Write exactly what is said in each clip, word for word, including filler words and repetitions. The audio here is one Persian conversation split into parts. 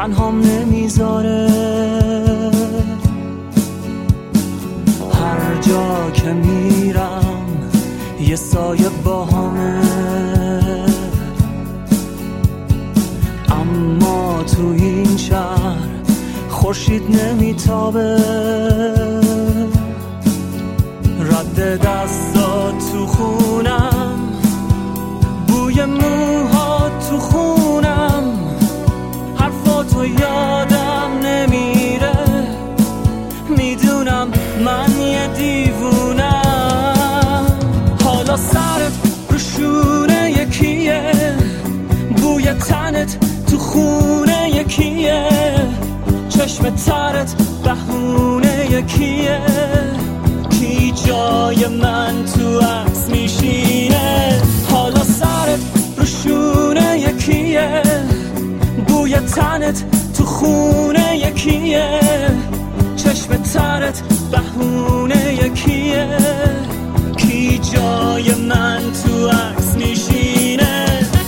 تنهام نمیذاره. هر جا که میرم یه سایه باهامه، اما تو این شهر خورشید نمیتابه. رد دستات تو خونم، بوی موها تو خونم، حرفاتو یادم نمیره. میدونم من یه دیوونم. حالا سرت رو شونه یکیه، بوی تنت تو خونه یکیه، چشم ترت بهونه یکیه. کی جای من تو عکس میشینه؟ حالا سرت رو شونه یکیه، بوی تنت تو خونه یکیه، چشم ترت بهونه یکیه. کی جای من تو عکس میشینه؟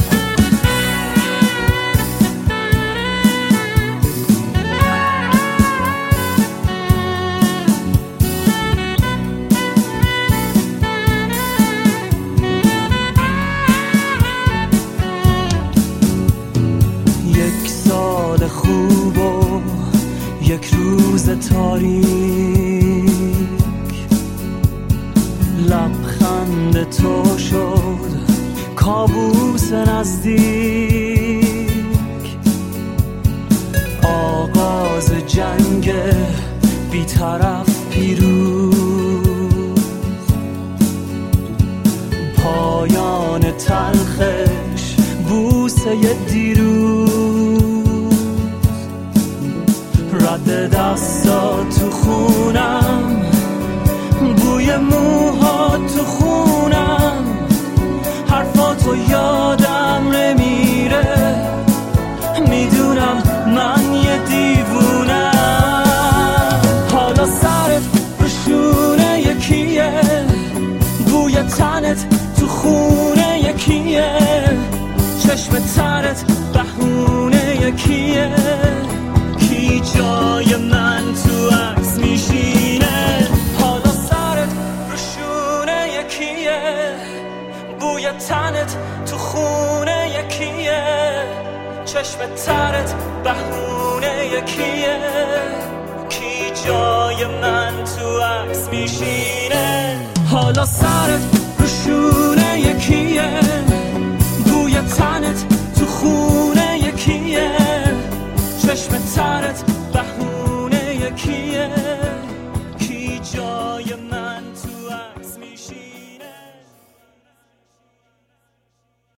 یک سال خوب و یک روز تاریک، لبخند تو شد کابوس نزدیک. آغاز جنگ بی‌طرف پیروز، پایان تلخش بوسه دیروز. رد دستات تو خونم، بوی موها تو خونم، حرفاتو یادم نمیره. میدونم من یه دیوونم. حالا سرت رو شونه یکیه، بوی تنت تو خونه یکیه، چشم ترت بهونه یکیه. کی جای من تو عکس میشینه؟ حالا سرت رو شونه یکیه، بوی تنت تو خونه یکیه، چشم ترت بهونه یکیه. کی جای من تو عکس میشینه؟ حالا سرت رو شونه یکیه،